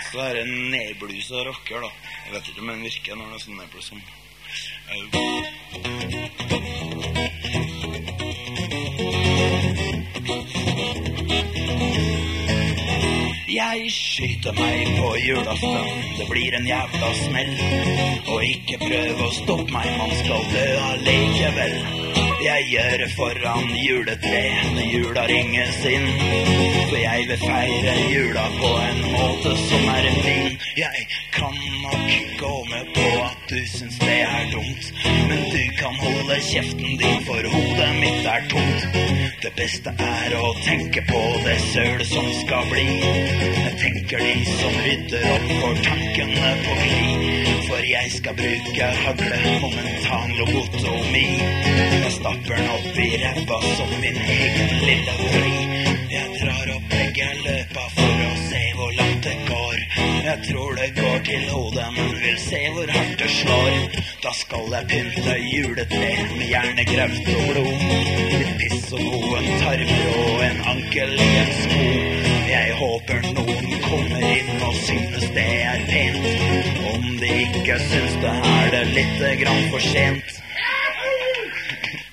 Så er det nedblusa rocker da. Jeg vet ikke om den virker når det er sånn nedblus som. Jeg skyter meg på julaften, det blir en jævla smell. Og ikke prøv å stoppe meg, man skal dø allikevel. Jeg gjør det foran juletre når jula ringes inn. For jeg vil feire jula på en måte som er fin. Jeg kan nok gå med på at du syns det er dumt, men du kan holde kjeften din, for hodet mitt er tomt. Det beste er å tenke på det søl som skal bli. Jeg tenker de som rydder opp for tankene på gli. For jeg skal bruke hagle, momentan lobotomi. Jeg stapper den opp i ræva som min egen lille fri. Jeg drar opp begge løpa for å se hvor langt det går. Jeg tror det går til hodet, men vil se hvor hardt det slår. Da skal jeg pynte juletre med hjernegrøft og blod. Litt piss og noen tarmer og en ankel i en sko. Jeg håper noen kommer inn og synes det er pent. Om de ikke synes det, er det litt grann for sent.